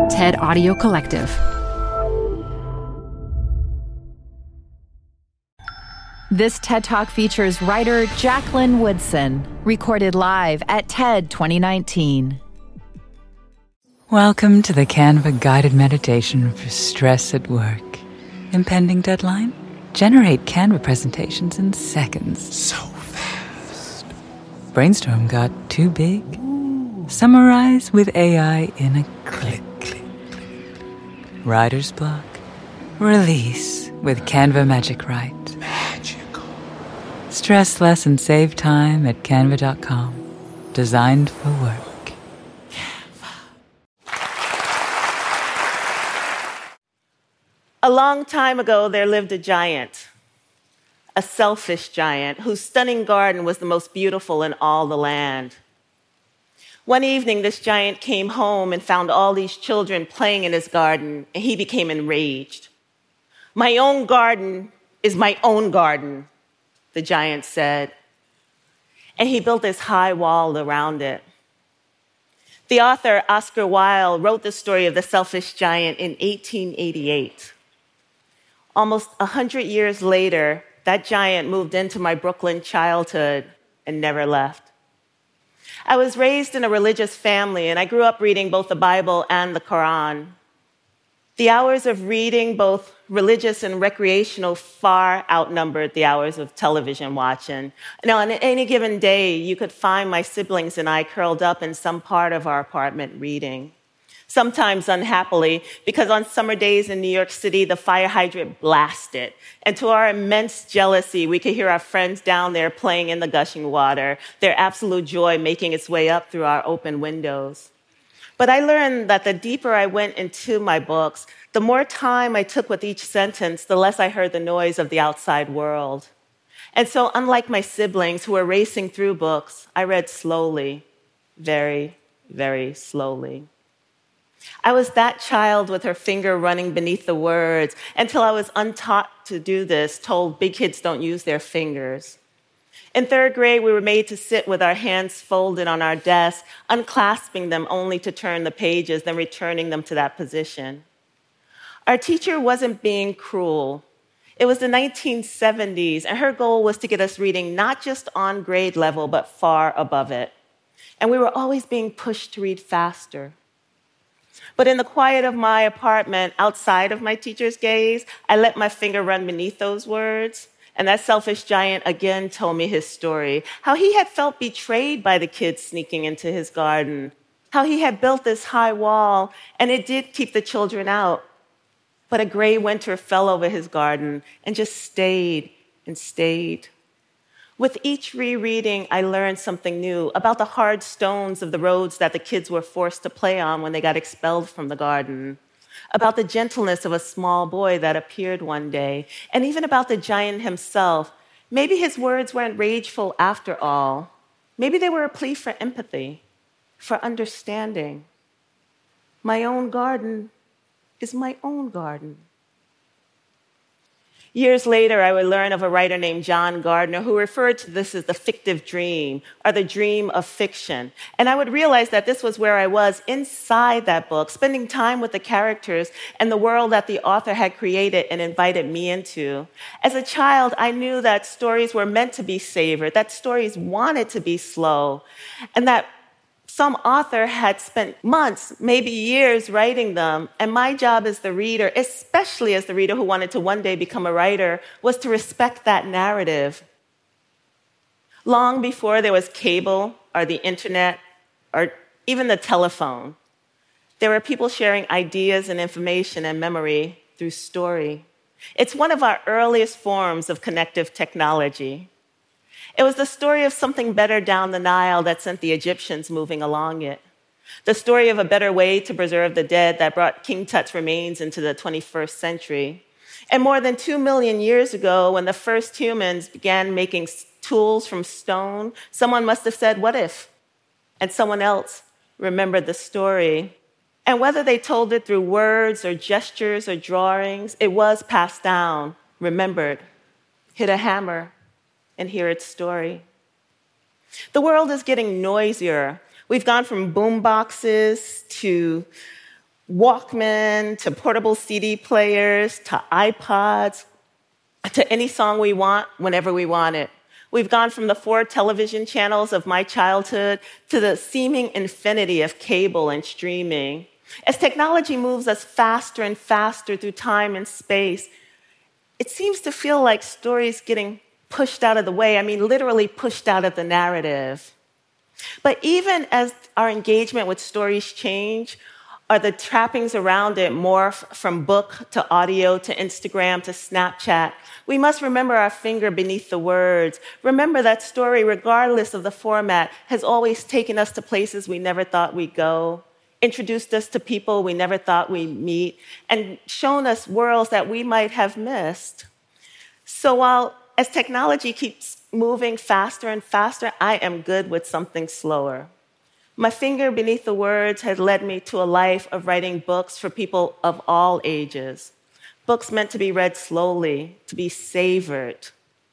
TED Audio Collective. This TED Talk features writer Jacqueline Woodson, recorded live at TED 2019. Welcome to the Canva guided meditation for stress at work. Impending deadline? Generate Canva presentations in seconds. So fast. Brainstorm got too big? Summarize with AI in a click. Writer's block? Release with Canva Magic Write. Magical. Stress less and save time at canva.com. Designed for work. A long time ago, there lived a giant, a selfish giant, whose stunning garden was the most beautiful in all the land. One evening, this giant came home and found all these children playing in his garden, and he became enraged. "My own garden is my own garden," the giant said, and he built this high wall around it. The author, Oscar Wilde, wrote the story of the selfish giant in 1888. Almost 100 years later, that giant moved into my Brooklyn childhood and never left. I was raised in a religious family, and I grew up reading both the Bible and the Quran. The hours of reading, both religious and recreational, far outnumbered the hours of television watching. Now, on any given day, you could find my siblings and I curled up in some part of our apartment reading. Sometimes unhappily, because on summer days in New York City, the fire hydrant blasted. And to our immense jealousy, we could hear our friends down there playing in the gushing water, their absolute joy making its way up through our open windows. But I learned that the deeper I went into my books, the more time I took with each sentence, the less I heard the noise of the outside world. And so, unlike my siblings who were racing through books, I read slowly, very, very slowly. I was that child with her finger running beneath the words until I was untaught to do this, told big kids don't use their fingers. In third grade, we were made to sit with our hands folded on our desk, unclasping them only to turn the pages, then returning them to that position. Our teacher wasn't being cruel. It was the 1970s, and her goal was to get us reading not just on grade level, but far above it. And we were always being pushed to read faster. But in the quiet of my apartment, outside of my teacher's gaze, I let my finger run beneath those words. And that selfish giant again told me his story, how he had felt betrayed by the kids sneaking into his garden, how he had built this high wall, and it did keep the children out. But a gray winter fell over his garden and just stayed and stayed. With each rereading, I learned something new about the hard stones of the roads that the kids were forced to play on when they got expelled from the garden, about the gentleness of a small boy that appeared one day, and even about the giant himself. Maybe his words weren't rageful after all. Maybe they were a plea for empathy, for understanding. My own garden is my own garden. Years later, I would learn of a writer named John Gardner who referred to this as the fictive dream, or the dream of fiction. And I would realize that this was where I was inside that book, spending time with the characters and the world that the author had created and invited me into. As a child, I knew that stories were meant to be savored, that stories wanted to be slow, and that some author had spent months, maybe years writing them, and my job as the reader, especially as the reader who wanted to one day become a writer, was to respect that narrative. Long before there was cable or the internet or even the telephone, there were people sharing ideas and information and memory through story. It's one of our earliest forms of connective technology. It was the story of something better down the Nile that sent the Egyptians moving along it. The story of a better way to preserve the dead that brought King Tut's remains into the 21st century. And more than 2 million years ago, when the first humans began making tools from stone, someone must have said, "What if?" And someone else remembered the story. And whether they told it through words or gestures or drawings, it was passed down, remembered, hit a hammer, and hear its story. The world is getting noisier. We've gone from boom boxes to Walkman, to portable CD players, to iPods, to any song we want, whenever we want it. We've gone from the 4 television channels of my childhood to the seeming infinity of cable and streaming. As technology moves us faster and faster through time and space, it seems to feel like stories getting pushed out of the way. I mean, literally pushed out of the narrative. But even as our engagement with stories change, are the trappings around it morph from book to audio to Instagram to Snapchat, we must remember our finger beneath the words. Remember that story, regardless of the format, has always taken us to places we never thought we'd go, introduced us to people we never thought we'd meet, and shown us worlds that we might have missed. So while as technology keeps moving faster and faster, I am good with something slower. My finger beneath the words has led me to a life of writing books for people of all ages. Books meant to be read slowly, to be savored.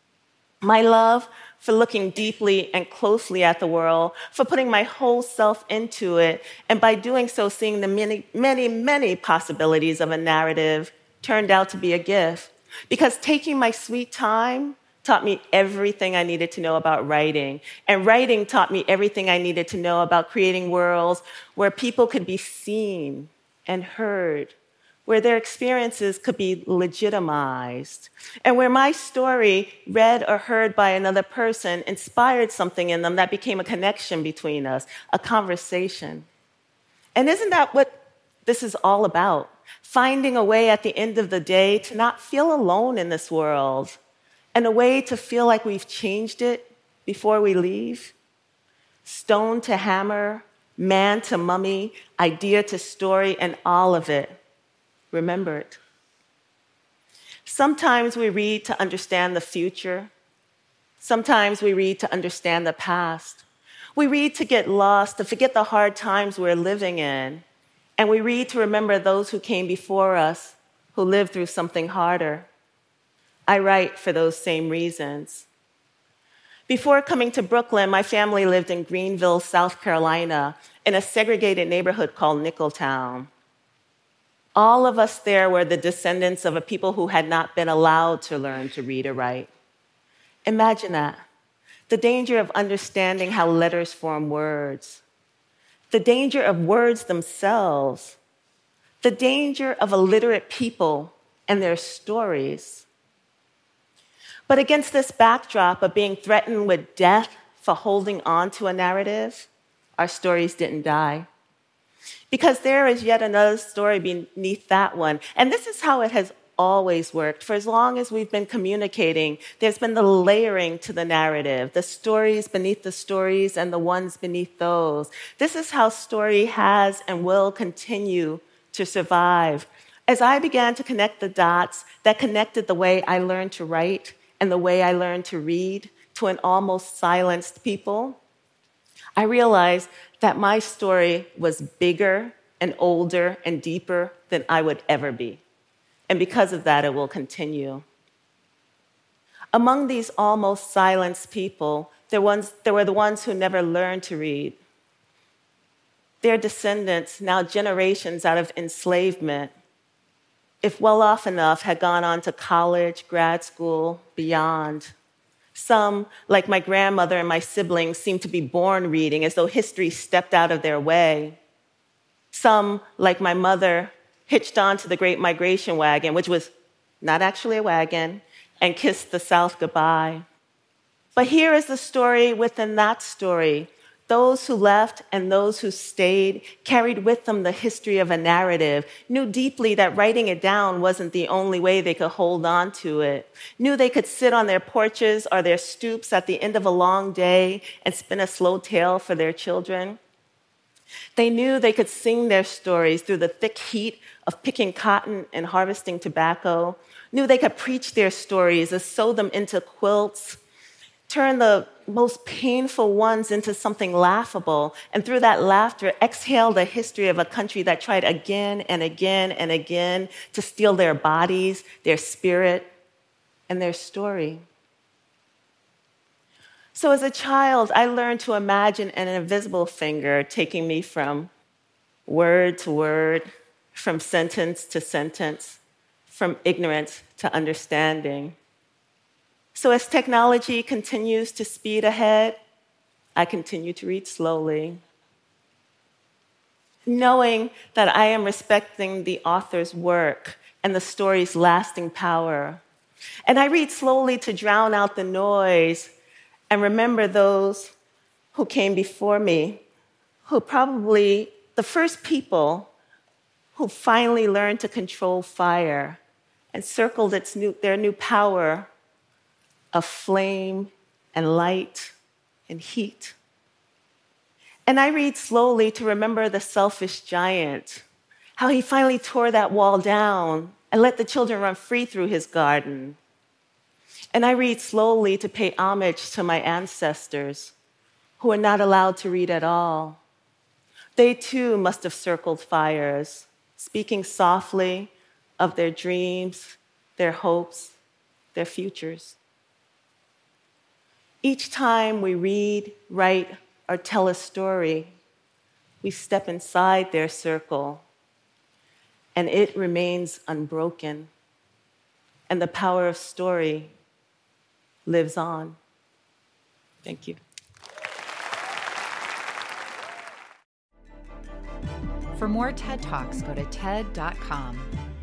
My love for looking deeply and closely at the world, for putting my whole self into it, and by doing so, seeing the many, many, many possibilities of a narrative turned out to be a gift. Because taking my sweet time taught me everything I needed to know about writing. And writing taught me everything I needed to know about creating worlds where people could be seen and heard, where their experiences could be legitimized, and where my story, read or heard by another person, inspired something in them that became a connection between us, a conversation. And isn't that what this is all about? Finding a way at the end of the day to not feel alone in this world, and a way to feel like we've changed it before we leave. Stone to hammer, man to mummy, idea to story, and all of it. Remember it. Sometimes we read to understand the future. Sometimes we read to understand the past. We read to get lost, to forget the hard times we're living in. And we read to remember those who came before us, who lived through something harder. I write for those same reasons. Before coming to Brooklyn, my family lived in Greenville, South Carolina, in a segregated neighborhood called Nickeltown. All of us there were the descendants of a people who had not been allowed to learn to read or write. Imagine that. The danger of understanding how letters form words. The danger of words themselves. The danger of illiterate people and their stories. But against this backdrop of being threatened with death for holding on to a narrative, our stories didn't die. Because there is yet another story beneath that one. And this is how it has always worked. For as long as we've been communicating, there's been the layering to the narrative, the stories beneath the stories and the ones beneath those. This is how story has and will continue to survive. As I began to connect the dots that connected the way I learned to write and the way I learned to read to an almost silenced people, I realized that my story was bigger and older and deeper than I would ever be. And because of that, it will continue. Among these almost silenced people, there were the ones who never learned to read. Their descendants, now generations out of enslavement, if well off enough, had gone on to college, grad school, beyond. Some, like my grandmother and my siblings, seemed to be born reading, as though history stepped out of their way. Some, like my mother, hitched onto the Great Migration wagon, which was not actually a wagon, and kissed the South goodbye. But here is the story within that story. Those who left and those who stayed carried with them the history of a narrative, knew deeply that writing it down wasn't the only way they could hold on to it, knew they could sit on their porches or their stoops at the end of a long day and spin a slow tale for their children. They knew they could sing their stories through the thick heat of picking cotton and harvesting tobacco, knew they could preach their stories and sew them into quilts, turn the most painful ones into something laughable, and through that laughter, exhale the history of a country that tried again and again and again to steal their bodies, their spirit, and their story. So as a child, I learned to imagine an invisible finger taking me from word to word, from sentence to sentence, from ignorance to understanding. So as technology continues to speed ahead, I continue to read slowly, knowing that I am respecting the author's work and the story's lasting power. And I read slowly to drown out the noise and remember those who came before me, who probably the first people who finally learned to control fire and circled their new power of flame and light and heat. And I read slowly to remember the selfish giant, how he finally tore that wall down and let the children run free through his garden. And I read slowly to pay homage to my ancestors who were not allowed to read at all. They too must have circled fires, speaking softly of their dreams, their hopes, their futures. Each time we read, write, or tell a story, we step inside their circle, and it remains unbroken, and the power of story lives on. Thank you. For more TED Talks, go to TED.com.